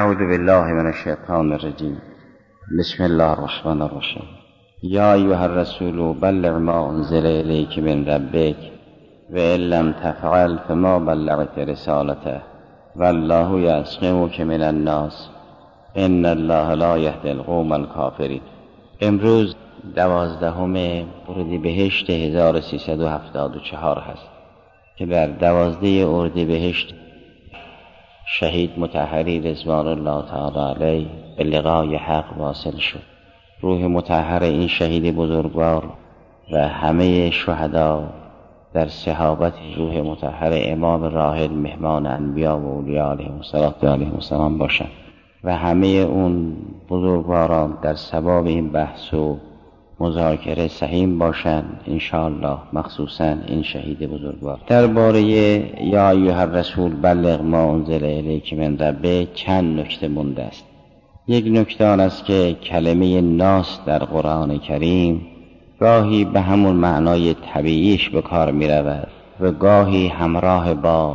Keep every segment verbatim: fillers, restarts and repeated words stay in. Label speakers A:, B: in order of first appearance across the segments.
A: اعوذ بالله من الشیطان الرجیم. بسم الله الرحمن الرحیم. یا ایها الرسول بلغ ما انزل الیک من ربک و ان لم تفعل فما بلغت رسالته والله یعصمک من الناس ان الله لا یهدی القوم الکافرین. امروز دوازدهم اردیبهشت هزار و سیصد و هفتاد و چهار هست که در دوازده اردیبهشت شهید مطهری رضوان الله تعالی علیه به لقای حق واصل شد. روح مطهر این شهید بزرگوار و همه شهدا در صحابت روح مطهر امام راحل مهمان انبیا و اولیاء علیهم السلام باشند و همه اون بزرگواران در ثواب این بحث و مذاکره سهیم باشند انشاءالله، مخصوصا این شهید بزرگوار. درباره یا ایها الرسول بلغ ما انزل الیک من ربک چند نکته مونده است. یک نکته آن است که کلمه ناس در قرآن کریم گاهی به همون معنای طبیعیش به کار می رود و گاهی همراه با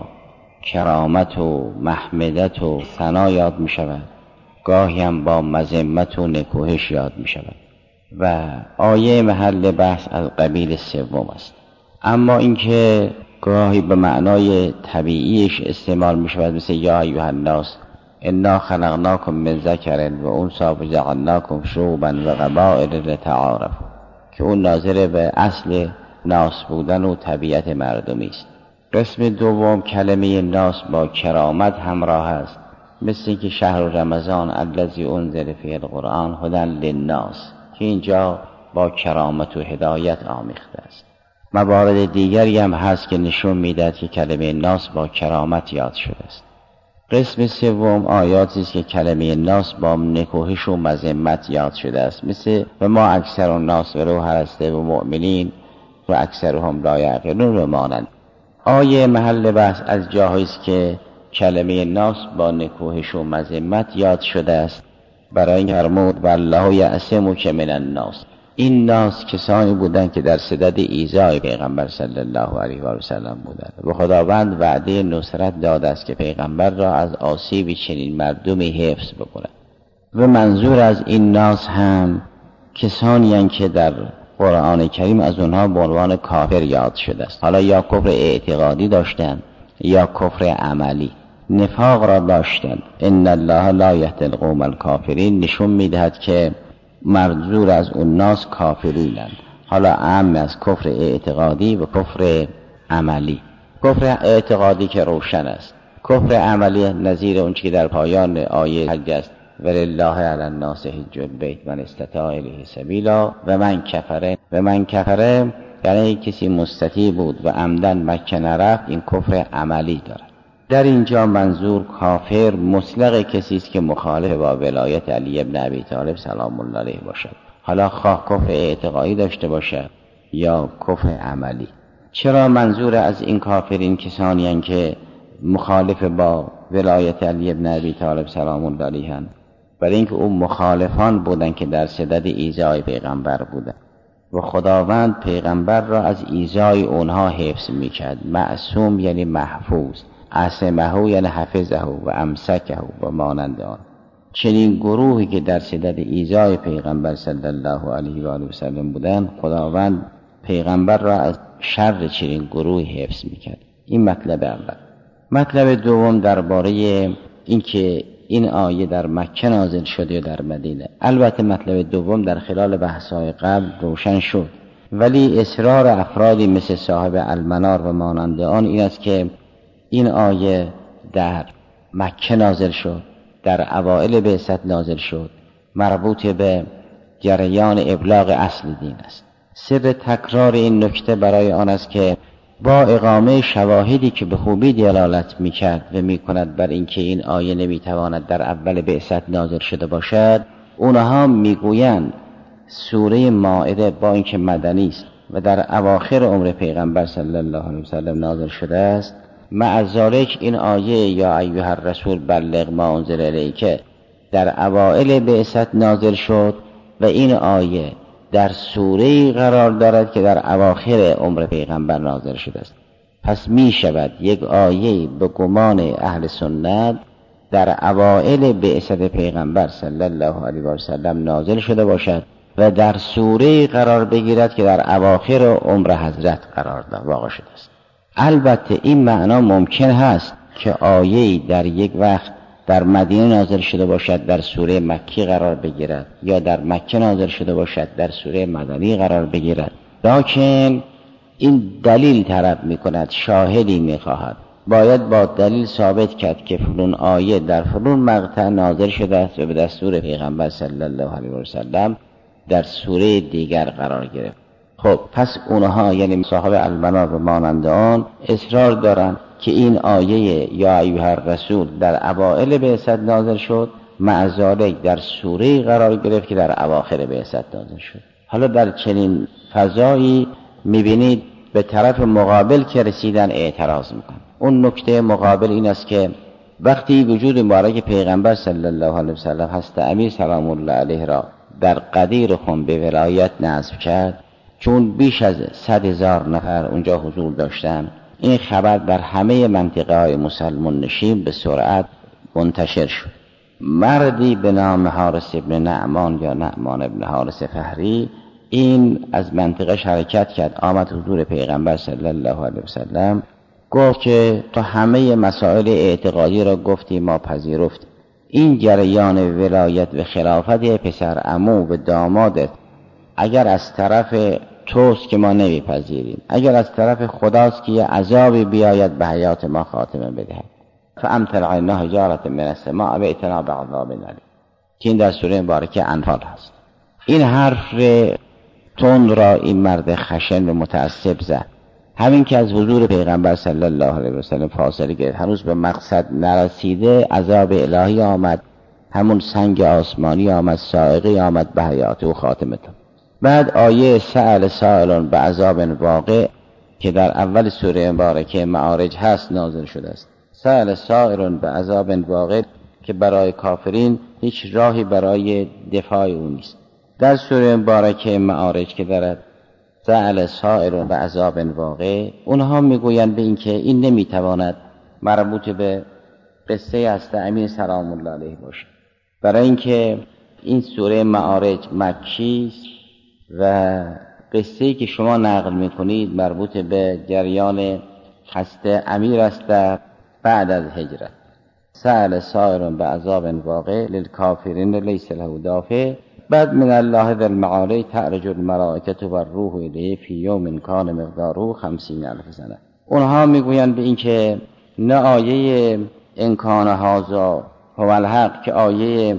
A: کرامت و محمدت و ثنا یاد می شود، گاهی هم با مذمت و نکوهش یاد می شود و آیه محل بحث از قبیل سوم است. اما اینکه گاهی به معنای طبیعیش استعمال می شود، مثل یا ایها الناس انا خلقناکم من ذکر و انثی و جعلناکم شعوبا و قبائل لتعارفوا، که اون ناظر به اصل ناس بودن و طبیعت مردمی است. قسم دوم کلمه ناس با کرامت همراه است، مثل که شهر رمضان الذی انزل فیه القرآن هدی للناس، که اینجا با کرامت و هدایت آمیخته است. موارد دیگری هم هست که نشون میدهد که کلمه ناس با کرامت یاد شده است. قسم سوم آیاتی است که کلمه ناس با نکوهش و مذمت یاد شده است، مثل و ما اکثر الناس ولو حرصت بمؤمنین و اکثرهم لا یعقلون و مانند. آیه محل بحث از جاهایی است که کلمه ناس با نکوهش و مذمت یاد شده است، برای این فرمود والله یعصمک من الناس. این ناس کسانی بودند که در صدد ایذای پیغمبر صلی الله علیه و سلم بودند و خداوند وعده نصرت داده است که پیغمبر را از آسیب چنین مردمی حفظ بکند. و منظور از این ناس هم کسانی هستند که در قرآن کریم از اونها به عنوان کافر یاد شده است. حالا یا کفر اعتقادی داشتند یا کفر عملی، نفاق را داشتند. ان الله لا یهدی القوم الکافرین نشون میدهد که منظور از اون ناس کافرینند، حالا اهم از کفر اعتقادی و کفر عملی. کفر اعتقادی که روشن است، کفر عملی نظیر اون که در پایان آیه حج است ولله علی الناس حج البیت من استطاع الیه سبیلا و من کفره. و من کفره یعنی کسی مستطیع بود و عمدن مکه نرفت، این کفر عملی دارد. در اینجا منظور کافر مطلق کسی است که مخالف با ولایت علی ابن ابی طالب سلام الله علیه باشد، حالا خواه کفر اعتقادی داشته باشد یا کفر عملی. چرا منظور از این کافرین کسانی هستند که مخالف با ولایت علی ابن ابی طالب سلام الله علیه هستند؟ برای اینکه اون مخالفان بودند که در صدد ایذای پیغمبر بودند و خداوند پیغمبر را از ایذای اونها حفظ میکرد. معصوم یعنی محفوظ، عصمه یعنی حفظه و امسکه و مانند آن. چنین گروهی که در صدد ایذای پیغمبر صلی الله علیه و آله و سلم بودند، خداوند پیغمبر را از شر چنین گروهی حفظ میکرد. این مطلب اول. مطلب دوم درباره اینکه این آیه در مکه نازل شده یا در مدینه. البته مطلب دوم در خلال بحث‌های قبل روشن شد، ولی اصرار افرادی مثل صاحب المنار و مانند آن این است که این آیه در مکه نازل شد، در اوائل بعثت نازل شد، مربوط به جریان ابلاغ اصل دین است. سر تکرار این نکته برای آن است که با اقامه شواهدی که به خوبی دلالت میکرد و میکند بر اینکه این آیه نمیتواند در اول بعثت نازل شده باشد، اونها میگویند سوره مائده با اینکه مدنی است و در اواخر عمر پیغمبر صلی الله علیه و سلم نازل شده است، مع ذالک این آیه یا ایها الرسول بلغ ما انزل الیک در اوائل بعثت نازل شد و این آیه در سوره‌ای قرار دارد که در اواخر عمر پیغمبر نازل شده است. پس می شود یک آیه به گمان اهل سنت در اوائل بعثت پیغمبر صلی الله علیه و سلم نازل شده باشد و در سوره قرار بگیرد که در اواخر عمر حضرت قرار واقع شده است. البته این معنا ممکن هست که آیه‌ای در یک وقت در مدینه نازل شده باشد در سوره مکی قرار بگیرد یا در مکه نازل شده باشد در سوره مدنی قرار بگیرد، لکن این دلیل طلب می‌کند، شاهدی می‌خواهد. باید با دلیل ثابت کرد که فلان آیه در فلان مقطع نازل شده است و به دستور پیغمبر صلی الله علیه و سلم در سوره دیگر قرار گرفت. خب پس اونها یعنی صاحب المنار و مانند آن اصرار دارند که این آیه یا ایها الرسول در اوائل بعثت نازل شد، مع ذالک در سوره قرار گرفت که در اواخر بعثت نازل شد. حالا در چنین فضایی میبینید به طرف مقابل که رسیدن اعتراض میکنن. اون نکته مقابل این است که وقتی وجود مبارک پیغمبر صلی الله علیه و سلم حضرت امیر سلام الله علیه را در قدیر خم به ولایت نصب کرد، چون بیش از صد هزار نفر اونجا حضور داشتن، این خبر در همه منطقه های مسلمان نشین به سرعت منتشر شد. مردی به نام حارث ابن نعمان یا نعمان ابن حارث فهری این از منطقه حرکت کرد، آمد حضور پیغمبر صلی الله علیه و سلم، گفت که تو همه مسائل اعتقادی را گفتی، ما پذیرفتیم. این جریان ولایت و خلافت پسر عمو و دامادت اگر از طرف توست که ما نمیپذیریم، اگر از طرف خداست که یه عذابی بیاید به حیات ما خاتمه بدهد، فامطر علینا حجارة من السماء وائتنا بعذاب الیم، که این در سوره مبارکه انفال هست. این حرف تند را این مرد خشن و متعصب زد. همین که از حضور پیغمبر صلی الله علیه و سلم فاصله گرفت، هنوز به مقصد نرسیده عذاب الهی آمد، همون سنگ آسمانی آمد، صاعقه آمد به حیات و خاتمته. بعد آیه سأل سائلون به عذاب واقع که در اول سوره مبارکه معارج هست نازل شده است. سأل سائلون به عذاب واقع که برای کافرین هیچ راهی برای دفاع او نیست. در سوره مبارکه معارج که دارد سأل سائلون به عذاب واقع، اونها میگویند به این که این نمیتواند مربوط به قصه حضرت امیر سلام الله علیه باشه، برای اینکه این سوره معارج مکی است و قصه‌ای که شما نقل میکنید مربوط به جریان حضرت امیر است بعد از هجرت. سأل سائل به عذاب واقع للکافرین لیس له دافع، بعد من الله ذی المعارج تعرج الملائکه و الروح الیه فی یوم کان مقداره خمسین الف سنه. اونها میگویند به این که نه آیه ان کان هذا هو الحق که آیه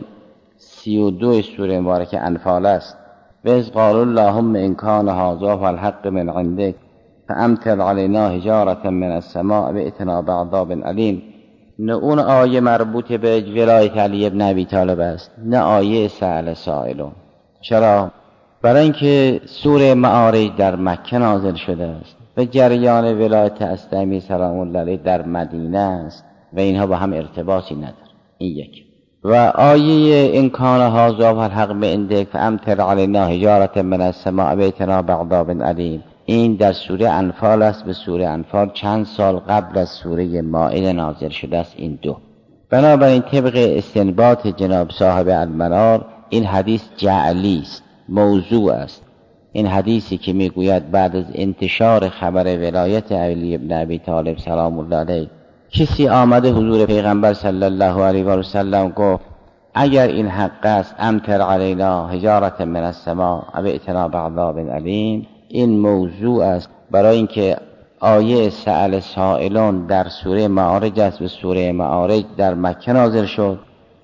A: سی و دو سوره مبارکه انفال است، و اذ قالوا اللهم ان کان هذا هو الحق من عندك فامطر علینا حجارة من السماء وائتنا بعذاب الیم، نه اون آیه مربوط به ولایت علی ابن ابی طالب است، نه آیه سأل سائلون. چرا؟ برای اینکه سوره معارج در مکه نازل شده است و جریان ولایت حضرت امیر سلام الله علیه در مدینه است و اینها با هم ارتباطی نداره. این یک. و آیه ان کان هذا الحق من عندک فامطر علینا حجارة من السماء وائتنا بعذاب الیم، این در سوره انفال است. به سوره انفال چند سال قبل از سوره مائده نازل شده است این دو. بنابراین طبق استنباط جناب صاحب المنار این حدیث جعلی است، موضوع است. این حدیثی که میگوید بعد از انتشار خبر ولایت علی ابن ابی طالب سلام الله علیه کسی آمده حضور پیغمبر صلی الله علیه و سلم گفت اگر این حق است امطر علینا حجارة من السماء وائتنا بعذاب الیم، این موضوع است. برای اینکه آیه سأل سائلون در سوره معارج است، به سوره معارج در مکه نازل شد.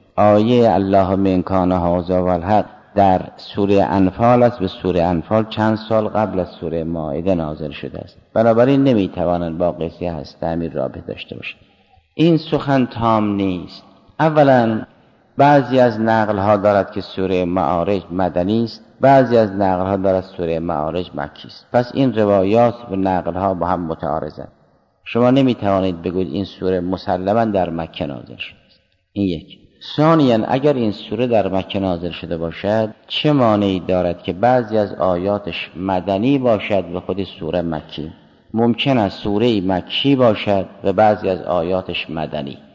A: آیه اللهم ان کان هذا الحق در سوره انفال است، به سوره انفال چند سال قبل از سوره مائده نازل شده است. بنابراین نمیتوانند با قصه حضرت امیر رابطه داشته باشند. این سخن تام نیست. اولا بعضی از نقل ها دارد که سوره معارج مدنی است، بعضی از نقل ها دارد سوره معارج مکی است. پس این روایات و نقل ها با هم متعارضند. شما نمیتوانید بگویید این سوره مسلما در مکه نازل شده است. این یک. ثانیاً اگر این سوره در مکه نازل شده باشد، چه مانعی دارد که بعضی از آیاتش مدنی باشد و خود سوره مکی؟ ممکن است سوره مکی باشد و بعضی از آیاتش مدنی.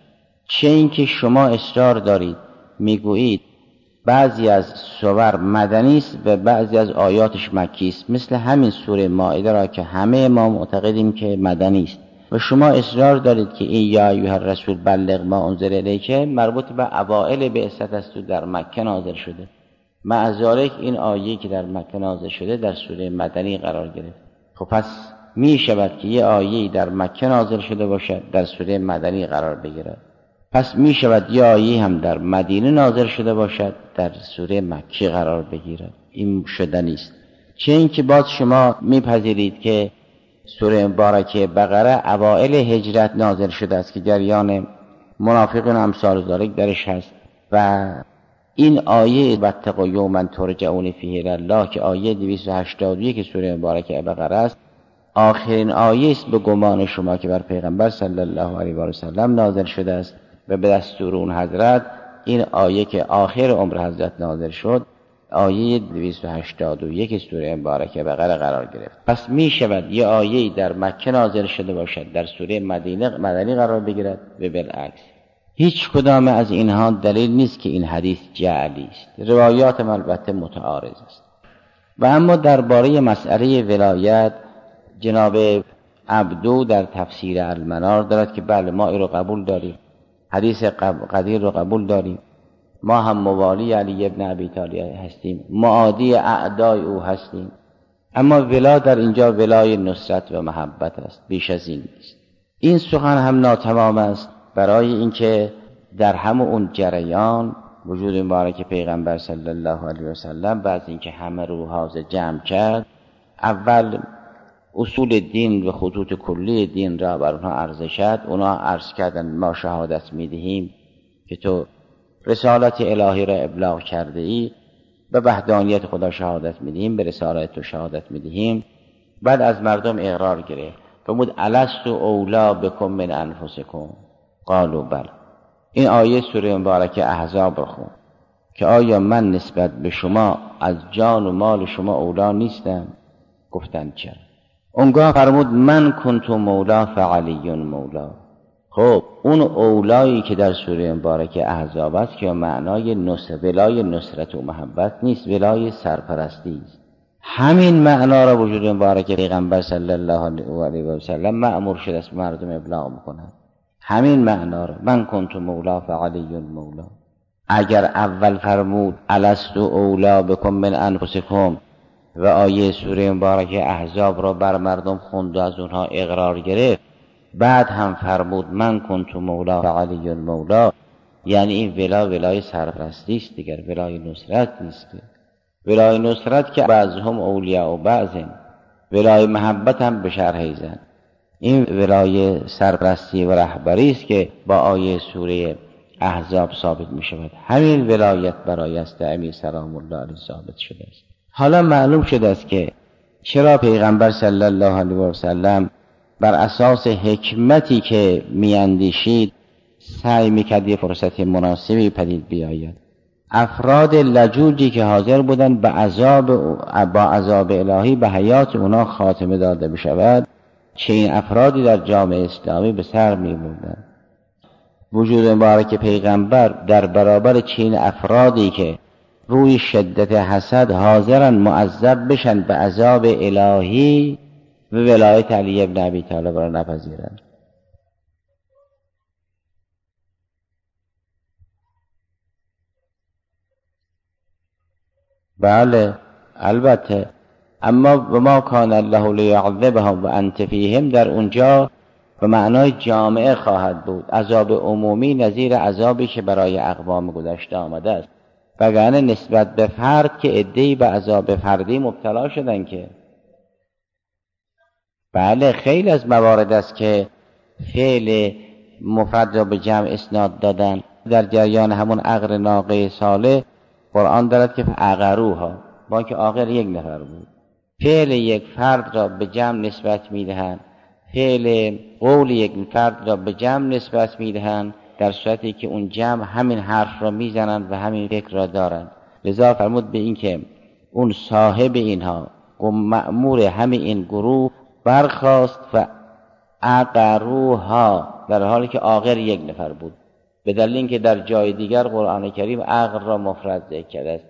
A: چه اینکه شما اصرار دارید میگویید بعضی از سور مدنی است و بعضی از آیاتش مکی است، مثل همین سوره مائده را که همه ما معتقدیم که مدنی است و شما اصرار دارید که این یا ایها الرسول بلغ ما انزل الیک مربوط به اوائل بعثت است و در مکه نازل شده. مع ذلک این آیه که در مکه نازل شده در سوره مدنی قرار گرفت. خب پس می شود که یه آیه در مکه نازل شده باشد در سوره مدنی قرار بگیرد، پس می شود یه آیه هم در مدینه نازل شده باشد در سوره مکی قرار بگیرد. این شده نیست. چه اینکه باز شما میپذیرید که سوره مبارکه بقره اوائل هجرت نازل شده است که جریان منافقین امثال ذالک درش هست و این آیه واتقوا یوما ترجعون فیه الی الله که آیه دویست و هشتاد و یک سوره مبارکه بقره است آخرین آیه است به گمان شما که بر پیغمبر صلی الله علیه و سلم نازل شده است و به دستور اون حضرت این آیه که آخر عمر حضرت نازل شد آیه دویست و هشتاد و یک سوره مبارکه بقره قرار گرفت. پس می شود یه آیه در مکه نازل شده باشد در سوره مدینه مدنی قرار بگیرد و بالعکس. هیچ کدام از اینها دلیل نیست که این حدیث جعلی است. روایات البته متعارض است. و اما درباره مسئله ولایت جناب عبدو در تفسیر المنار دارد که بله ما این رو قبول داریم، حدیث قدیر رو قبول داریم، ما هم موالی علی ابن ابی طالب هستیم، معادی اعدای او هستیم، اما ولا در اینجا ولای نصرت و محبت است، بیش از این نیست. این سخن هم ناتمام است برای اینکه در همون اون جریان وجود مبارک پیغمبر صلی الله علیه و سلم بعد اینکه همه روها جمع کرد اول اصول دین و خطوط کلی دین را بر اونها عرضه شد. اونها عرض کردن ما شهادت میدهیم که تو رسالت الهی را ابلاغ کرده ای، به وحدانیت خدا شهادت میدهیم، به رسالت تو شهادت میدهیم. بعد از مردم اقرار گرفت فرمود الستو اولا بکم من انفسکم قالوا بلی. این آیه سوره مبارکه احزاب را خون که آیا من نسبت به شما از جان و مال شما اولا نیستم؟ گفتند چرا؟ اونگاه فرمود من کنت مولا فعلی مولا. خب اون اولایی که در سوره مبارکه احزاب است که معنای نصر ولای نصرت و محبت نیست، ولای سرپرستی است. همین معنا را وجود مبارک پیغمبر صلی الله علیه و سلم مأمور شده است مردم ابلاغ میکنند. همین معنا را من کنت مولا فعلی مولا. اگر اول فرمود الستو اولا بکم من انفسکم و آیه سوره مبارکه احزاب را بر مردم خوند و از اونها اقرار گرفت، بعد هم فرمود من کنت مولا فعلی مولا، یعنی این ولا ولای سرپرستی است دیگر، ولای نصرت نیست. ولای نصرت که بعضهم اولیاء و بعضن، ولای محبت هم به شرح زن. این ولای سرپرستی و رهبری است که با آیه سوره احزاب ثابت می شود. همین ولایت برای است امیر سلام الله علیه ثابت شده است. حالا معلوم شده است که چرا پیغمبر صلی الله علیه و سلم بر اساس حکمتی که میاندیشید سعی میکرد یه فرصت مناسبی پدید بیاید. افراد لجوجی که حاضر بودند به عذاب با عذاب الهی به حیات اونا خاتمه داده بشود، چه این افرادی در جامعه اسلامی به سر میبردند. وجود مبارک پیغمبر در برابر چین افرادی که روی شدت حسد حاضرن معذب بشن به عذاب الهی و ولایت علی ابن ابی طالب را نپذیرند. بله البته، اما و ما کان الله لیعذبهم و انت فیهم در اونجا به معنای جامعه خواهد بود. عذاب عمومی نظیر عذابی که برای اقوام گذشته آمده است، وگرنه نسبت به فرد که عده‌ای به عذاب فردی مبتلا شدن که بله خیلی از موارد است که فعل مفرد را به جمع اسناد دادن. در جریان همون عقر ناقه صالح قرآن دارد که عقروها، با که عاقر یک نفر بود، فعل یک فرد را به جمع نسبت میدهند، فعل قول یک فرد را به جمع نسبت میدهند، در صورتی که اون جمع همین حرف را میزنند و همین فکر را دارند. لذا فرمود به این که اون صاحب اینها و مأمور همین این گروه برخاست و عقروها، در حالی که عاقر یک نفر بود. به دلیل اینکه در جای دیگر قرآن کریم عقل را مفرد ذکر کرده است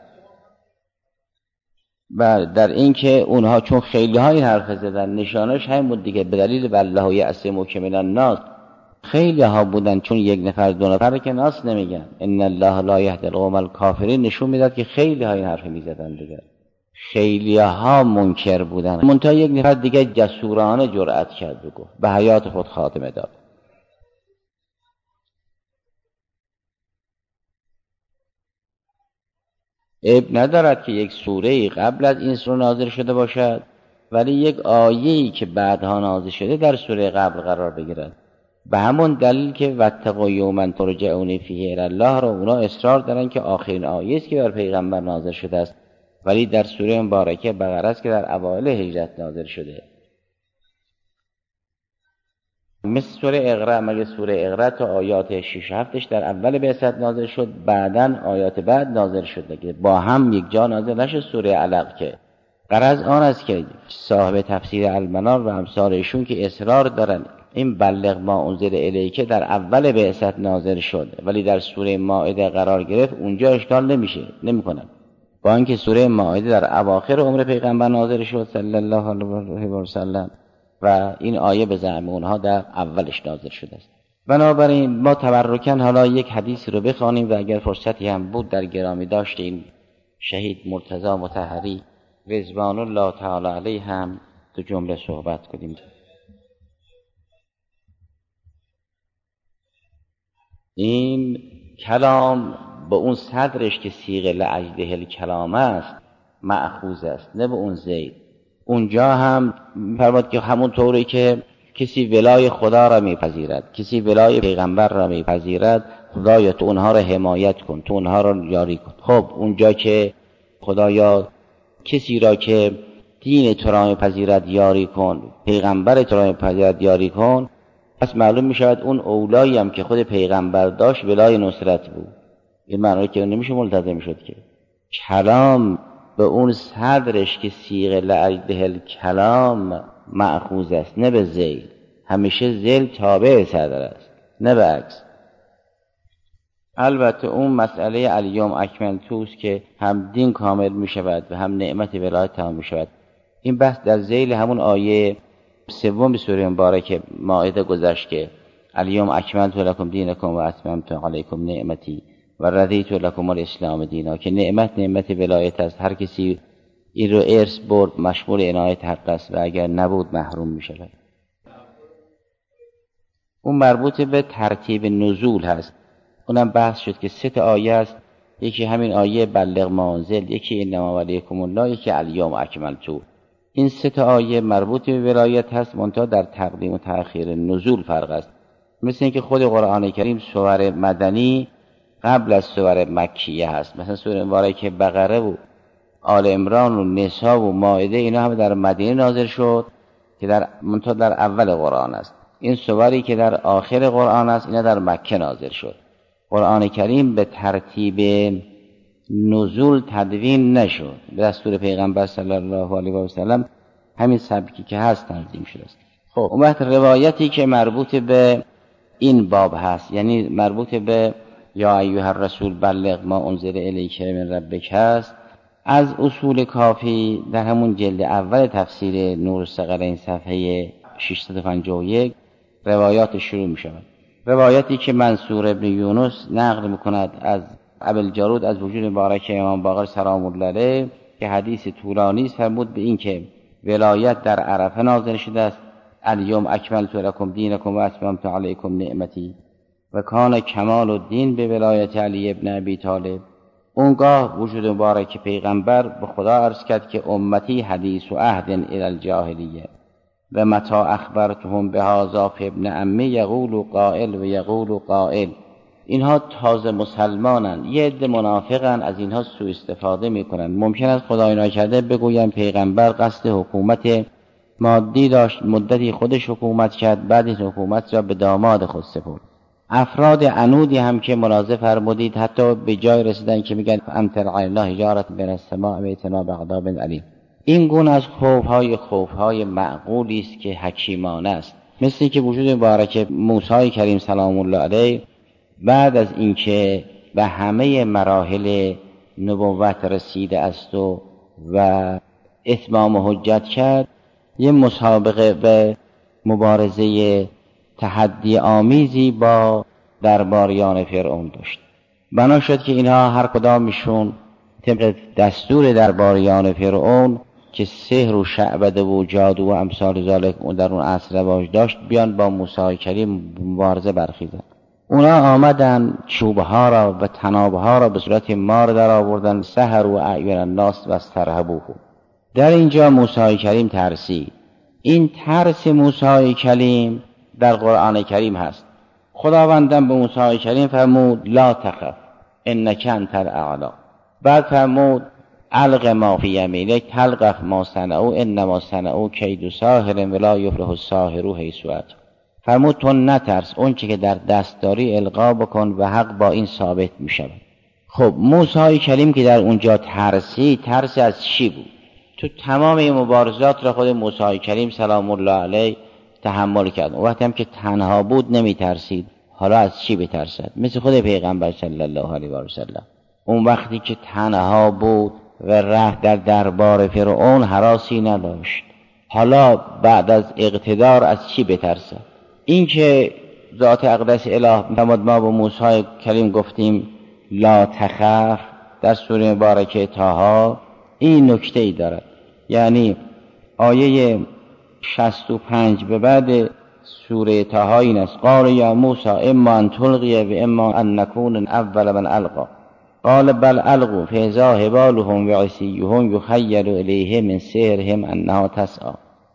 A: و در اینکه اونها چون خیلی ها این حرف زدن نشانش همین بود دیگه، به دلیل بالله یعصمک من الناس خیلی ها بودن، چون یک نفر دو نفر که ناس نمیگن ان الله لا یهدی القوم الکافرین، نشون میداد که خیلی ها این حرف میزدن دیگه، خیلی ها منکر بودن، منتها یک نفر دیگه جسورانه جرأت کرد و گفت، به حیات خود خاتمه داد. عیب ندارد که یک سوره‌ای قبل از این سوره نازل شده باشد ولی یک آیه‌ای که بعدها نازل شده در سوره قبل قرار بگیرد، به همون دلیل که واتقوا یوما ترجعون فیه الی الله را اونا اصرار دارن که آخرین آیه است که بر پیغمبر نازل شده است، ولی در سوره مبارکه بقره است که در اوایل هجرت نازل شده. مثل سوره اقرا، مگه سوره اقرا تا آیات شش هفتش در اول بعثت نازل شد، بعداً آیات بعد نازل شد دیگه، با هم یک جا نازل نشد سوره علق. که غرض آن است که صاحب تفسیر المنار و امثالشون که اصرار دارن این بلغ ما انزل الیک در اول بعثت نازل شد ولی در سوره مائده قرار گرفت، اونجا اشکال نمیشه نمیکنن، با اینکه سوره مائده در اواخر عمر پیغمبر نازل شد صلی الله علیه و سلم و این آیه به زعم اونها در اولش نازل شده است. بنابراین ما تبرکاً حالا یک حدیث رو بخوانیم و اگر فرصتی هم بود در گرامی داشتیم شهید مرتضی مطهری رضوان الله تعالی علیه هم دو جمله صحبت کنیم. این کلام به اون صدرش که صیغه لعجله الکلام است مأخوذ است، نه به اون زید. اونجا هم فرمود که همون طوری که کسی ولای خدا را میپذیرد، کسی ولای پیغمبر را میپذیرد، خدایا تو اونها را حمایت کن، تو اونها را یاری کن. خب اونجا که خدایا کسی را که دین تو را میپذیرد یاری کن، پیغمبر تو را میپذیرد یاری کن، پس معلوم میشود اون اولایی هم که خود پیغمبر داشت ولای نصرت بود. این معنی که نمیشه ملتزم شد که کلام به اون صدرش که صیغه لعجله الکلام مأخوذ است، نه به ذیل. همیشه ذیل تابع صدر است، نه به عکس. البته اون مسئله الیوم اکملتوست که هم دین کامل می شود و هم نعمت ولایت تمام می شود. این بحث در ذیل همون آیه سوم سوره مبارکه مائده گذشت که الیوم اکملت لکم دینکم و اتممت علیکم نعمتی و رضیت لکم الاسلام دینا، که نعمت نعمت ولایت است، هر کسی این رو ارث برد مشمول عنایت حق است و اگر نبود محروم می شود. اون مربوط به ترتیب نزول هست، اونم بحث شد که سه تا آیه است، یکی همین آیه بلغ ما انزل، یکی انما ولیکم الله، یکی الیوم اکملتو. این سه تا آیه مربوط به ولایت هست، منتها در تقدیم و تأخیر نزول فرق است. مثل اینکه خود قرآن کریم سور مدنی قبل از سور مکیه هست، مثلا سوره مبارکه بقره و آل عمران و نساء و مائده اینا هم در مدینه نازل شد که در منتها در اول قرآن است. این سوری که در آخر قرآن است اینا در مکه نازل شد. قرآن کریم به ترتیب نزول تدوین نشد، به دستور پیغمبر صلی الله علیه و سلم همین سبکی که هست تنظیم شده است. خب اون وقت روایتی که مربوط به این باب هست، یعنی مربوط به یا ایها الرسول بلغ ما انزل الیک من ربک هست، از اصول کافی در همون جلد اول تفسیر نور الثقلین صفحه ششصد و پنجاه و یک روایات شروع می شود. روایتی که منصور ابن یونس نقل میکند از ابوالجارود از وجود مبارک امام باقر سلام الله علیه که حدیث طولانی است، فرمود به این که ولایت در عرفه نازل شده است، الیوم اکملت لکم دینکم و اتممت علیکم نعمتی، و کان کمال الدین به ولایت علی ابن ابی طالب. اونگاه وجود مبارک پیغمبر به خدا عرض کرد که امتی حدیث و عهد الی الجاهلیه و متا اخبرتهم بهذا ابن عمی یقول قائل و یقول قائل. اینها تازه مسلمانن، یه عده منافقن، از اینها سوء استفاده میکنن. ممکن است خدای ناکرده بگویم پیغمبر قصد حکومت مادی داشت، مدتی خودش حکومت کرد، بعد این حکومت را به داماد خود سپرد. افراد عنودی هم که ملاحظه فرمودید حتی به جای رسیدن که میگن امطر علینا حجارة من السماء وائتنا بعذاب الیم. این گونه از خوفهای خوفهای معقولی است که حکیمانه است، مثل که وجود مبارک موسی کریم سلام الله علیه بعد از اینکه به همه مراحل نبوت رسیده است و و اتمام حجت کرد، یه مسابقه به مبارزه تحدی آمیزی با درباریان فرعون داشت. بنا شد که اینها هر کدامشون طبق دستور درباریان فرعون که سحر و شعبده و جادو و امثال ذالک اون در اون عصر رواج داشت، بیان با موسی کریم مبارزه برخیزن. اونا آمدن چوبه ها را و تنابه ها را به صورت مار در آوردن، سحر و اعین الناس و استرهبوه. در اینجا موسی کریم ترسید. این ترس موسی کریم در قرآن کریم هست. خداوندم به موسی کریم فرمود لا تخف انک انت الاعلی. بعد فرمود الق ما فی یمینک تلقف ما صنعوا انما صنعوا کید ساحر ولا یفلح الساحر حیث اتى. فرمود تو نترس، اون چی که در دست داری القا بکن و حق با این ثابت می شود. خب موسی کریم که در اونجا ترسی، ترس از چی بود؟ تو تمام این مبارزات را خود موسی کریم سلام الله علیه تحمل کرد. وقتی هم که تنها بود نمی ترسید، حالا از چی بترسد؟ مثل خود پیغمبر صلی الله علیه و سلم، اون وقتی که تنها بود و رفت در دربار فرعون هراسی نداشت، حالا بعد از اقتدار از چی بترسد؟ این که ذات اقدس اله فرمود ما با موسی کریم گفتیم لا تخف در سوره مبارکه طه، این نکته ای دارد. یعنی آیه شصت و پنج به بعد سوره طه این است: قال یا موسی اما ان تلقی و اما ان نکون اول من القا قال بل القوا فاذا حبالهم و عصیهم یخیل الیه من سحرهم انها تسعی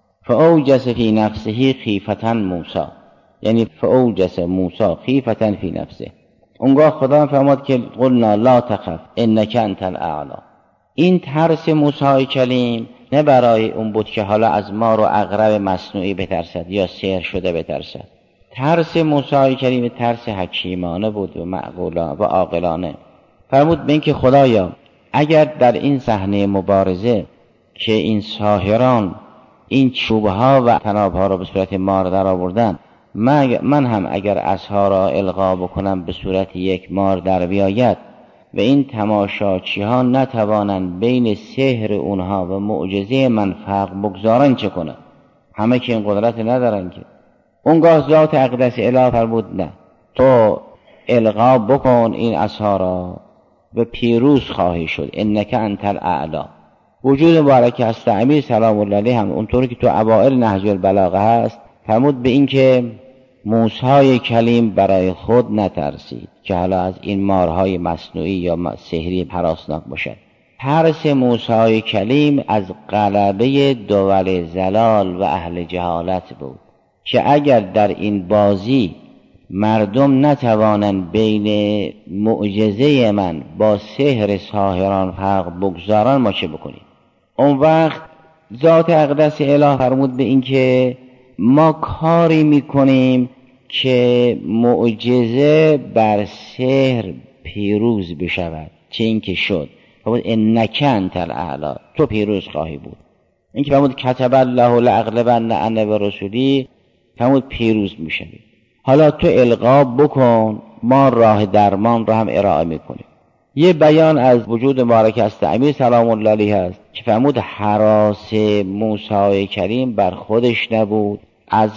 A: فاوجس فی نفسه خیفة موسی. یعنی فاوجس موسی خیفة فی نفسه. اونگاه خدا فرمود که قلنا لا تخف انک انت الاعلی. این ترس موسی کلیم نه برای اون بود که حالا از مار و عقرب مصنوعی بترسد یا سحر شده بترسد. ترس موسی کلیم ترس حکیمانه بود و معقولانه و عاقلانه. فرمود به این که خدایا اگر در این صحنه مبارزه که این ساحران این چوبه ها و تناب ها را به صورت مار در آوردن، من هم اگر عصا را القا بکنم به صورت یک مار در بیاید و این تماشاچی ها نتوانند بین سحر اونها و معجزه من فرق بگذارن چه کنن؟ همه که این قدرت ندارن که. اونگاه ذات اقدس اله فرمود نه، تو القا بکن این عصا را و پیروز خواهی شد، انک انت الاعلی. وجود مبارک هست امیر سلام الله علیه هم اونطوری که تو اوائل نهج البلاغه هست فرمود به این که موسی کلیم برای خود نترسید که حالا از این مارهای مصنوعی یا سحری هراسناک باشد. ترس موسی کلیم از غلبه دول زلال و اهل جهالت بود که اگر در این بازی مردم نتوانند بین معجزه من با سحر ساحران فرق بگذارن ما چه بکنیم؟ اون وقت ذات اقدس اله فرمود به این که ما کاری میکنیم که معجزه بر سحر پیروز بشود. چه این که شد فرمود انک انت الاعلی، تو پیروز خواهی بود. این که فرمود کتب الله لاغلبن انا و رسولی، فرمود پیروز میشوی. حالا تو القا بکن، ما راه درمان را هم ارائه میکنیم. یه بیان از وجود مبارک است امیر سلام الله علیه است که فرمود هراس موسی کریم بر خودش نبود، از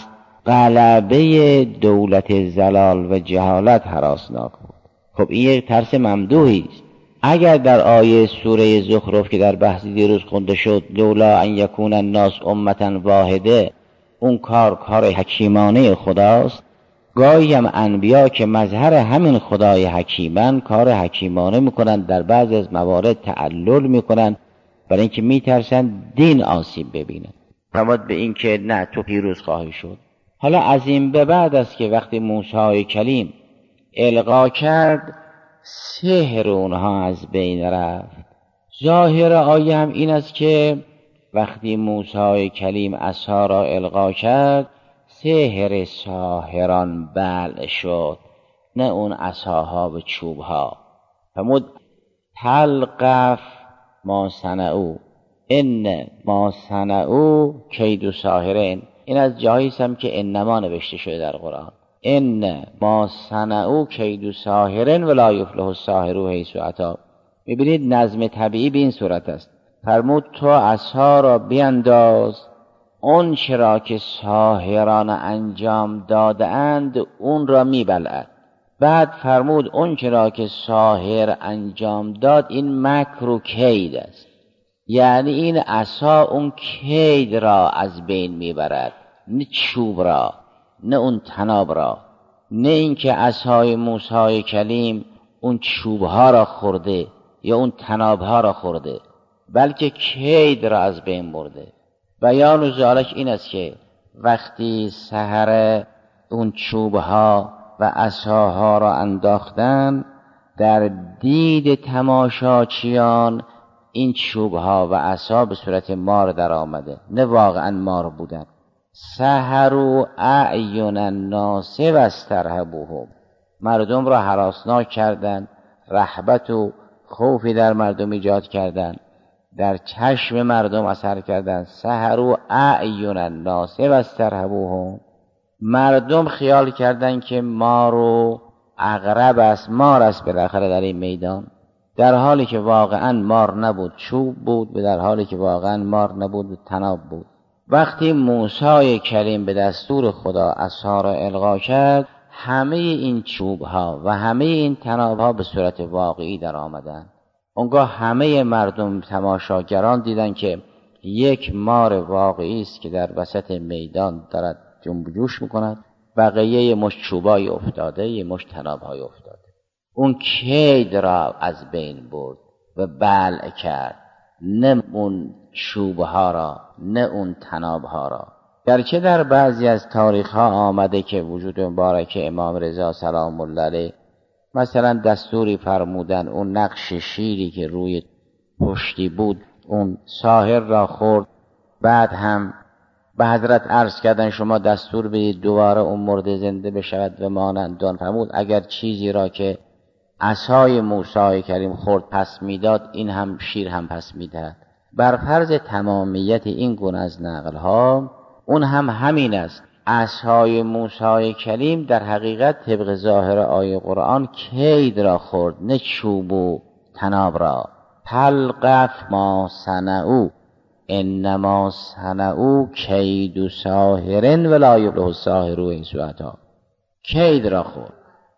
A: غلبه دولت زلال و جهالت هراسناک بود. خب این یک ترس ممدوحی است. اگر در آیه سوره زخرف که در بحث دیروز خونده شد لولا ان یکون الناس امة واحده، اون کار کار حکیمانه خداست. گاهی هم انبیا که مظهر همین خدای حکیمن کار حکیمانه میکنن، در بعض از موارد تعلل میکنن برای اینکه میترسن دین آسیب ببینن. فرمود به این که نه، تو پیروز خواهی شد. حالا از این به بعد است که وقتی موسی کلیم القا کرد سحر اونها از بین رفت. ظاهر آیه هم این است که وقتی موسی کلیم عصا را القا کرد سحر ساحران بلع شد، نه اون عصاها و چوبها. فرمود تلقف ما صنعوا ان ما صنعوا کید ساحرین. این از جایی هم که انما نوشته شده در قرآن. ان ما صنعوا کید ساحر ولا یفلح الساحر حیث اتى. میبینید نظم طبیعی به این صورت است. فرمود تو عصا را بینداز، اون چرا که ساحران انجام دادند اون را میبلعد. بعد فرمود اون چرا که ساحر انجام داد این مکر و کید است، یعنی این عصا اون کید را از بین میبرد، نه چوب را، نه اون تناب را، نه اینکه عصای موسی کلیم اون چوبها را خورده یا اون تنابها را خورده، بلکه کید را از بین برده. بیان ذالک این است که وقتی سحر اون چوبها و عصاها را انداختن، در دید تماشاچیان این چوبها و عصا به صورت مار در آمده، نه واقعا مار بودن. سحروا اعین الناس و استرهبوهم، مردم را هراسناک کردند، رهبت و خوفی در مردم ایجاد کردند، در چشم مردم اثر کردند. سحروا اعین الناس و استرهبوهم، مردم خیال کردند که مار و عقرب است، مار است بالاخره در این میدان، در حالی که واقعا مار نبود، چوب بود، و در حالی که واقعا مار نبود، تناب بود. وقتی موسی کلیم به دستور خدا عصا را القا کرد، همه این چوبها و همه این تنابها به صورت واقعی در آمدن. اونگاه همه مردم تماشاگران دیدن که یک مار واقعی است که در وسط میدان دارد جنب و جوش میکند، بقیه مشت چوبای افتاده، یه مشت تنابهای افتاده. اون کید را از بین برد و بلع کرد، نه اون چوبها را، نه اون تنابها را. گرچه در بعضی از تاریخ‌ها آمده که وجود مبارک امام رضا سلام الله علیه مثلا دستوری فرمودن اون نقش شیری که روی پشتی بود اون ساحر را خورد، بعد هم به حضرت عرض کردن شما دستور بدید دوباره اون مرده زنده بشود و مانند آن. فرمود اگر چیزی را که عصای موسی کریم خورد پس میداد، این هم شیر هم پس میدهد. بر فرض تمامیت این گونه از نقل‌ها، اون هم همین است. عصای موسی کلیم در حقیقت طبق ظاهر آیه قرآن کید را خورد، نه چوب و تناب را. تلقف ما صنعوا انما صنعوا کید ساحر ولا یفلح الساحر حیث اتى. کید را خورد.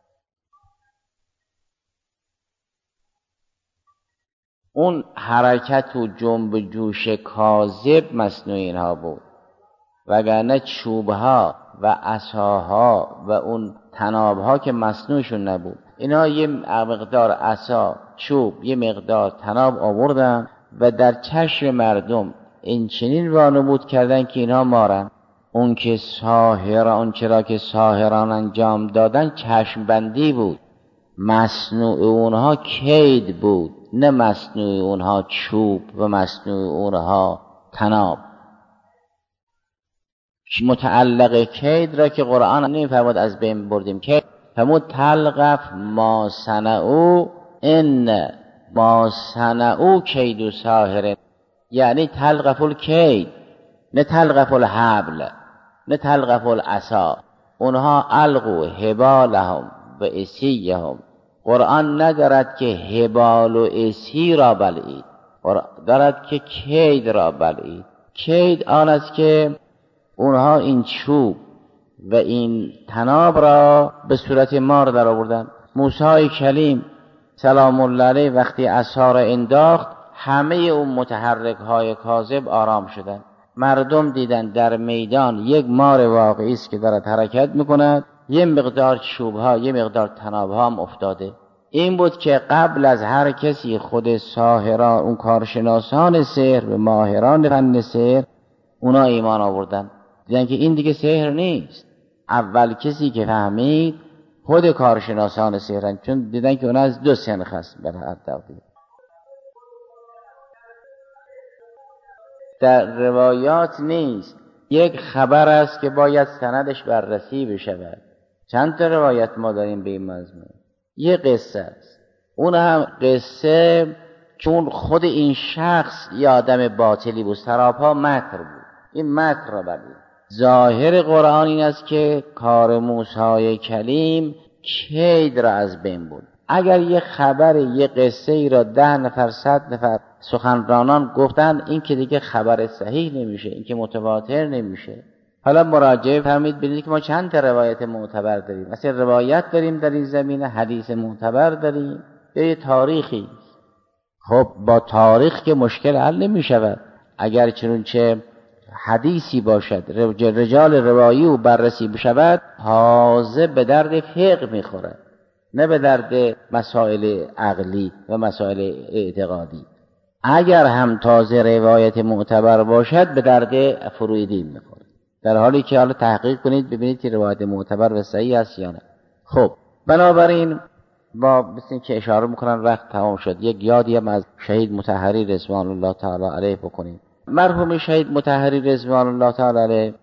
A: اون حرکت و جنب جوش کاذب مصنوع اینها بود، وگرنه چوبها و عصاها و اون تنابها که مصنوعشون نبود. اینا یه مقدار عصا، چوب، یه مقدار تناب آوردن و در چشم مردم این چنین وانمود کردن که اینها مارن. اون که ساحر، اون چرا که ساحران انجام دادن چشم بندی بود، مصنوع اونها کید بود، نه مصنوع اونها چوب و مصنوع اونها تناب. متعلق کید را که قرآن نمی‌فرماد از بین بردیم، کید فرمود تلقف ما صنعوا ان ما صنعوا کید ساحر، یعنی تلقف الکید، نه تلقف الحبل، نه تلقف العصا. اونها القوا حبالهم و عصیهم. قرآن ندارد که حبال و عصی را بلعید، دارد که کید را بلعید. کید آن است که اونها این چوب و این تناب را به صورت مار در آوردن. موسی کلیم سلام الله علیه وقتی عصا را انداخت، همه اون متحرک های کاذب آرام شدن. مردم دیدن در میدان یک مار واقعی است که دارد حرکت میکند، یه مقدار چوب ها، یه مقدار تناب ها هم افتاده. این بود که قبل از هر کسی خود ساحران، اون کارشناسان سحر و ماهران فن سحر، اونا ایمان آوردن، دیدن که این دیگه سحر نیست. اول کسی که فهمید خود کارشناسان سحرن، چون دیدن که اونا از دو سنخ هست بر هر تقدیر. در روایات نیست، یک خبر است که باید سندش بررسی بشود. چند تا روایت ما داریم به این مضمون. یه قصه است، اون هم قصه چون خود این شخص یه آدم باطلی بود، سراپا مکر بود، این مکر را بردید.
B: ظاهر قرآن این است که کار موسی کلیم کید را از بین بود. اگر یه خبر یه قصه ای را ده نفر صد نفر سخنرانان گفتن، این که دیگه خبر صحیح نمیشه، این که متواتر نمیشه. حالا مراجعه فرمید ببینید که ما چند تا روایت معتبر داریم. مثلا روایت داریم در این زمینه، حدیث معتبر داریم، یه تاریخی. خب با تاریخ که مشکل حل نمی شود. اگر چنانچه حدیثی باشد رجال روایی و بررسی بشود، تازه به درد فقه میخورد، نه به درد مسائل عقلی و مسائل اعتقادی. اگر هم تازه روایت معتبر باشد به درد فروع دین میخورد، در حالی که حالا تحقیق کنید ببینید که روایت معتبر و صحیح است یا نه. خب بنابراین با مثل که اشاره میکنن وقت تمام شد، یک یادی هم از شهید مطهری رضوان الله تعالی علیه بکنیم. مرحوم شهید مطهری رضوان الله تعالی علیه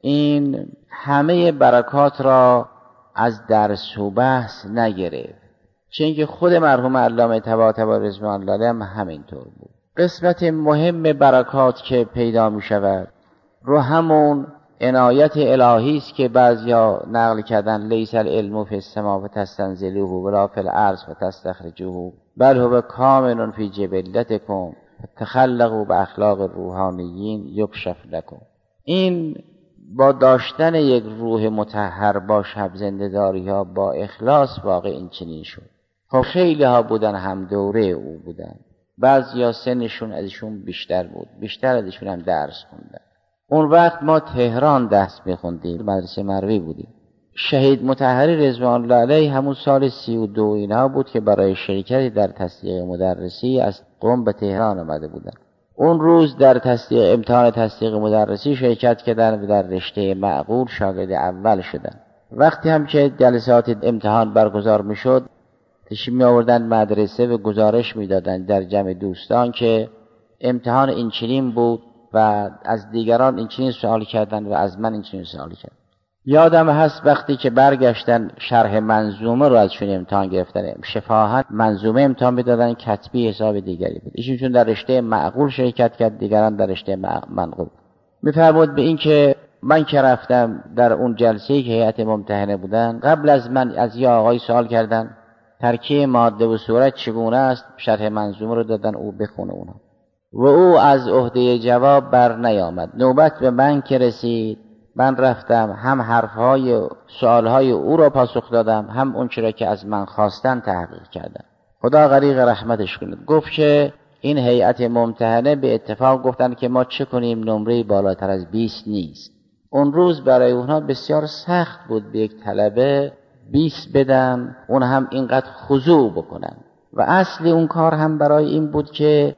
B: این همه برکات را از درس و بحث نگرفت، چون که خود مرحوم علامه طباطبایی رضوان الله علیه هم همینطور بود. قسمت مهم برکات که پیدا می شود رو همون عنایت الهی است که بعضیا نقل کردن لیس العلم فی السما فتستنزلوه ولا فی الارض فتستخرجوه بل هو کامن فی جبلتکم تخلقوا باخلاق روحانیین یکشف لکم. این با داشتن یک روح مطهر با شب زنده‌داری ها با اخلاص واقع این چنین شد. خب خیلی ها بودن هم دوره او بودن، بعضیا سنشون ازشون بیشتر بود، بیشتر ازشون هم درس خوندن. اون وقت ما تهران درس میخوندیم، مدرسه مروی بودیم. شهید مطهری رضوان الله علیه همون سال سی و دو اینها بود که برای شرکتی در تصدیق مدرسی از قم به تهران آمده بودن. اون روز در تصدیق امتحان تصدیق مدرسی شرکت کردن و در رشته معقول شاگرد اول شدن. وقتی هم که جلسات امتحان برگزار میشد تشریف می آوردن مدرسه و گزارش میدادن در جمع دوستان که امتحان این چنین بود و از دیگران این چنین سوال کردن و از من این چنین سوال کردن. یادم هست وقتی که برگشتن شرح منظومه رو ازشون امتحان گرفتن، شفاهت منظومه امتحان میدادن، کتبی حساب دیگری بود. ایشون چون در رشته معقول شرکت کرد، دیگران در رشته منقول. میفرمود به این که من که رفتم در اون جلسه‌ای که هیئت ممتحنه بودن، قبل از من از یه آقای سوال کردن ترکیب ماده و صورت چگونه است، شرح منظومه رو دادن او بخونه اونها و او از عهده جواب بر نیامد. نوبت به من که رسید، من رفتم هم حرفهای سوالهای او را پاسخ دادم، هم اون چرا که از من خواستن تحقیق کردم. خدا غریق رحمتش کنه. گفت که این هیئت ممتحنه به اتفاق گفتن که ما چه کنیم، نمره بالاتر از بیست نیست. اون روز برای اونها بسیار سخت بود به یک طلبه بیست بدن، اون هم اینقدر خضوع بکنن و اصل اون کار هم برای این بود که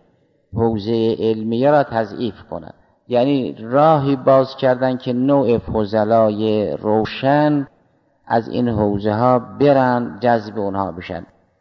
B: حوزه علمیه را تضعیف کنن، یعنی راهی باز کردن که نوع فضلای روشن از این حوزه ها برن، جذب اونها بشن.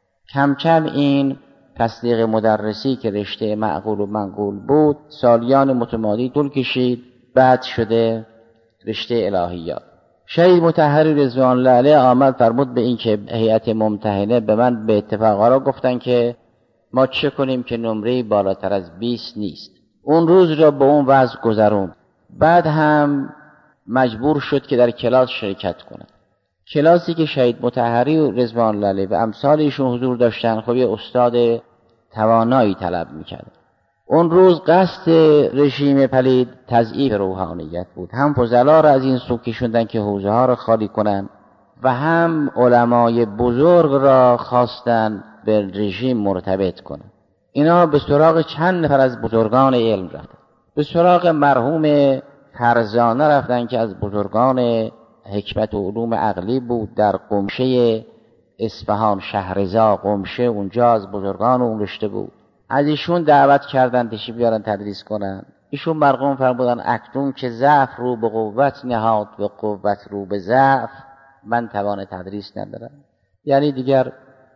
B: کم کم این تصدیق مدرسی که رشته معقول و منقول بود سالیان متمادی طول کشید، بعد شده رشته الهیات. شهید مطهری رضوان الله علیه آمد فرمود به این که هیئت ممتحنه به من به اتفاق را گفتن که ما چه کنیم که نمره بالاتر از بیست نیست. اون روز را به اون وضع گذروند. بعد هم مجبور شد که در کلاس شرکت کنه. کلاسی که شهید مطهری رضوان الله علیه و امثالشون حضور داشتن، خب یه استاد توانایی طلب میکرد. اون روز قصد رژیم پلید تضعیف روحانیت بود. هم فضلا را از این سو کشوندن که حوزه ها را خالی کنن و هم علمای بزرگ را خواستن به رژیم مرتبط کنن. اینا به سراغ چند نفر از بزرگان علم رفتن. به سراغ مرحوم فرزانه رفتن که از بزرگان حکمت و علوم عقلی بود، در قمشه اصفهان، شهرزا قمشه، اونجا از بزرگان اون رشته بود. از ایشون دعوت کردن تشریف بیارن تدریس کنن. ایشون مرحوم فرمودن اکنون که ضعف رو به قوت نهاد و قوت رو به ضعف، من توان تدریس ندارم. یعنی دیگر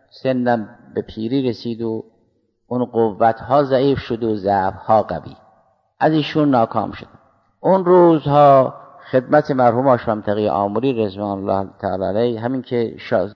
B: سنم به پیری رسید و اون قوت ها ضعیف شد و ضعف ها قوی. از ایشون ناکام شد. اون روزها خدمت مرحوم هاشم تقی آمری رضوان الله تعالی علیه، همین که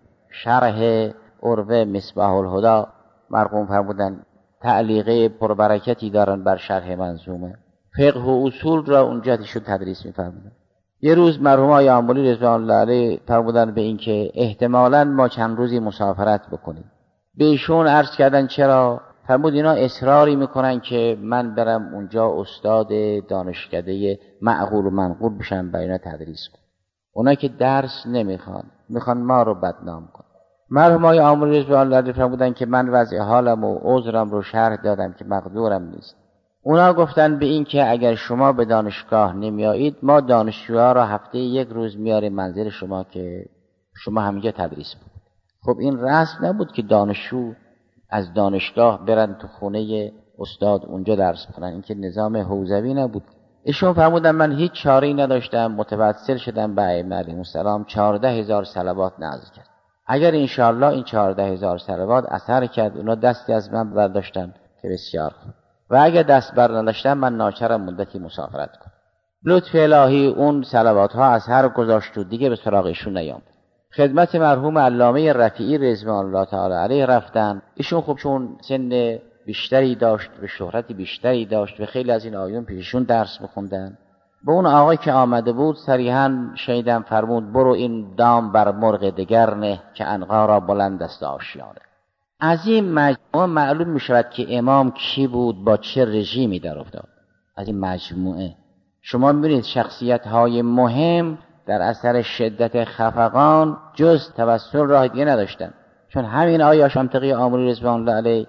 B: شرح عروه مصباح الهدی مرحوم فرمودن تعلیقه پربرکتی دارن بر شرح منظومه، فقه و اصول را اونجا ایشون تدریس می‌فرمودن. یه روز مرحوم آقای آملی رضوان الله علیه فرمودن به این که احتمالاً ما چند روزی مسافرت بکنیم. به ایشون عرض کردن چرا؟ فرمود اینا اصراری میکنن که من برم اونجا استاد دانشکده معقول و منقول بشم برای اینا تدریس کنم. اونا که درس نمیخوان، میخوان ما رو بدنام کنن. مرحوم آقای آملی رضوان الله علیه فرمودن که من وضع حالم و عذرم رو شرح دادم که مقدورم نیست. اونا گفتن به این که اگر شما به دانشگاه نمیایید ما دانشجوها را هفته یک روز میاریم منزل شما که شما همینجا تدریس کنید. خب این رسم نبود که دانشجو از دانشگاه برن تو خونه استاد اونجا درس کنن، این که نظام حوزوی نبود. ایشون فرمودن من هیچ چاره‌ای نداشتم، متوسل شدم به ائمه علیهم السلام، چهارده هزار صلوات نازل کرد. اگر انشاءالله این چهارده هزار صلوات اثر کرد، اونا دستی از من برداشتن که بسیار خوب، و اگر دست بر نداشتم من ناچارم مدتی مسافرت کنم. لطف الهی اون صلوات ها اثر گذاشت و دیگه به سراغ ایشون نیامد. خدمت مرحوم علامه رفیعی رضوان الله تعالی علیه رفتن. ایشون خب چون سن بیشتری داشت و شهرت بیشتری داشت و خیلی از این آیون پیششون درس بخوندن. به اون آقای که آمده بود صریحاً شنیدم فرمود برو این دام بر مرغ دگر نه که عنقا را بلند است آشیانه. از این مجموعه معلوم می شود که امام کی بود، با چه رژیمی در افتاد. از این مجموعه شما می‌بینید شخصیت های مهم در اثر شدت خفقان جز توسل راه دیگه نداشتن. چون همین آقای آشامتقی آملی رضوان الله علیه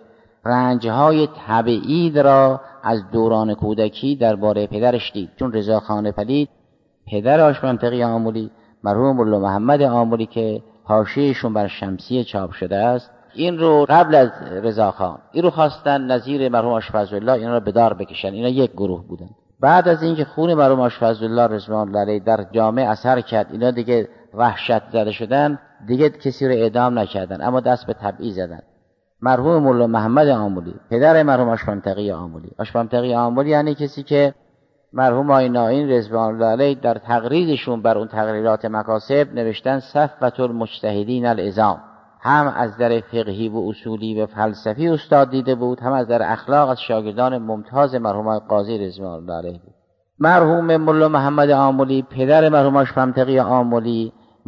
B: رنجهای تبعید را از دوران کودکی درباره پدرش دید. چون رضاخان پلید پدر آشامتقی آملی مرحوم مولا محمد آملی که حاشیه‌شون بر شمسیه چاپ شده است، این رو قبل از رضاخان این رو خواستن نظیر مرحوم آشفضلالله اینا رو به دار بکشن. اینا یک گروه بودن. بعد از اینکه خون مرحوم آشفضلالله رضوان الله علیه در جامعه اثر کرد، اینا دیگه وحشت زده شدن، دیگه کسی رو اعدام نکردن اما دست به تبعیض زدن. مرحوم مولا محمد آملی پدر مرحوم آشفمتقی آملی، آشفمتقی آملی یعنی کسی که مرحوم آقای نائین رضوان الله علیه در تقریضشون بر اون تقریرات مکاسب نوشتن صفوة المجتهدین العظام، هم از در فقهی و اصولی و فلسفی استاد دیده بود، هم از در اخلاق از شاگردان ممتاز مرحوم قاضی رضوان الله علیه بود. مرحوم مولا محمد آملی پدر مرحوم آشفمتقی آملی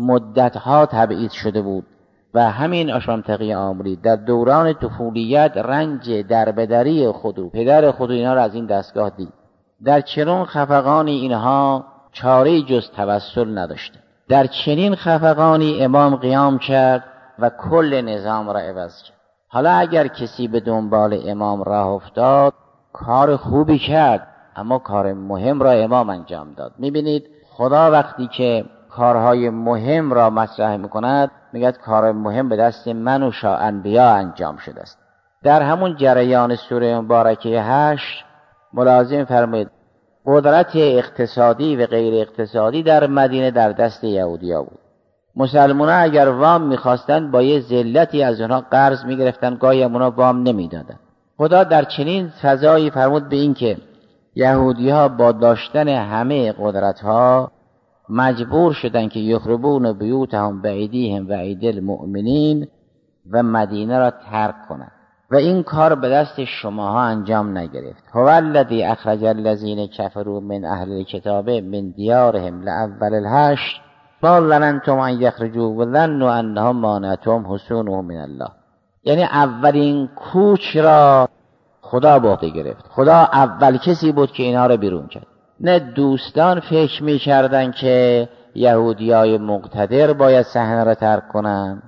B: مدتها تبعید شده بود و همین آشفمتقی آملی در دوران طفولیت رنج دربدری خود و پدر خود اینا را از این دستگاه دید. در چنین خفقانی اینها چاره جز توسل نداشته. در چنین خفقانی امام قیام کرد و کل نظام را عوض کرد. حالا اگر کسی به دنبال امام راه افتاد کار خوبی کرد، اما کار مهم را امام انجام داد. میبینید خدا وقتی که کارهای مهم را مطرح میکند میگه کار مهم به دست من و شاه انبیا انجام شده است. در همون جریان سوره مبارکه هشت ملاحظه فرمایید قدرت اقتصادی و غیر اقتصادی در مدینه در دست یهودیا بود. مسلمان ها اگر وام میخواستن با یه ذلتی از اونها قرض میگرفتن، گاهی هم اونها وام نمیدادن. خدا در چنین فضایی فرمود به این که یهودی ها با داشتن همه قدرت ها مجبور شدن که یخربون بیوتهم بایدیهم و ایدی المؤمنین و مدینه را ترک کنند و این کار به دست شماها انجام نگرفت. هو الذی اخرج الذین کفروا من اهل الکتاب من دیارهم لاول الحشر ما ظننتم ان یخرجوا و ظنوا انهم مانعتهم حصونهم من الله. یعنی اولین کوچ را خدا به عهده گرفت. خدا اول کسی بود که اینها را بیرون کرد. نه دوستان فکر می کردن که یهودیای مقتدر باید صحنه را ترک کنن،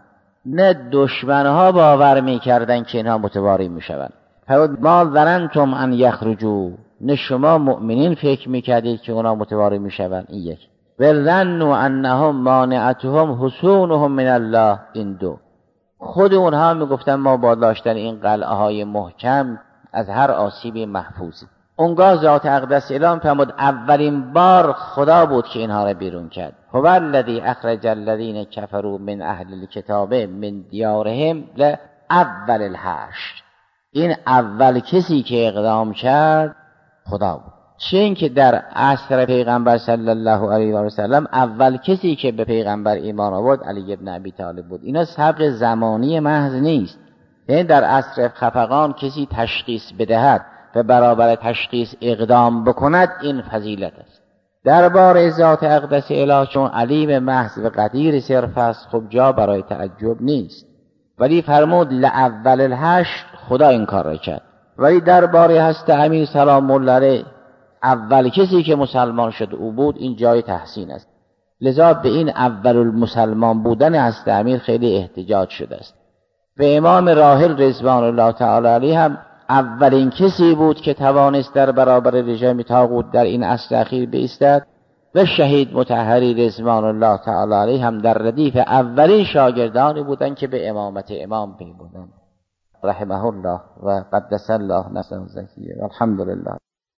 B: نه دشمنها باور می کردن که اینها متواری می شوند. فرمود ما ظننتم ان یخرجوا، نه شما مؤمنین فکر می کردید که اونا متواری می شوند. این یک. وَظَنُّوا أَنَّهُمْ مَانِعَتُهُمْ حُصُونُهُمْ مِنَ اللَّهِ. این دو. خود اونها می گفتن ما با داشتن این قلعه های محکم از هر آسیبی محفوظی. اونگاه ذات اقدس اعلام فرمود اولین بار خدا بود که اینها را بیرون کرد. هو الذی اخرج الذین کفروا من اهل الکتاب من دیارهم لاول الحشر. این اول کسی که اقدام کرد خدا بود. چه این که در عصر پیغمبر صلی الله علیه و سلم اول کسی که به پیغمبر ایمان آورد علی ابن ابی طالب بود. اینا سبق زمانی محض نیست. یعنی در عصر خفقان کسی تشخیص بدهد و برابر تشخیص اقدام بکند این فضیلت است. درباره ذات اقدس الهی چون علیم محض و قدیر صرف است، خب جا برای تعجب نیست، ولی فرمود لاول الحشر خدا این کار را کرد. ولی درباره هست امیر سلام الله علیه اول کسی که مسلمان شد او بود، این جای تحسین است. لذا به این اول المسلمان بودن هست امیر خیلی احتجاج شده است. و امام راحل رضوان الله تعالی علیه هم اولین کسی بود که توانست در برابر رژیم طاغوت در این عصر اخیر بایستد و شهید مطهری رضوان الله تعالی علیه هم در ردیف اولین شاگردانی بودند که به امامت امام پی بردند رحمه الله و قدس الله نفسه الزکیه. الحمدلله.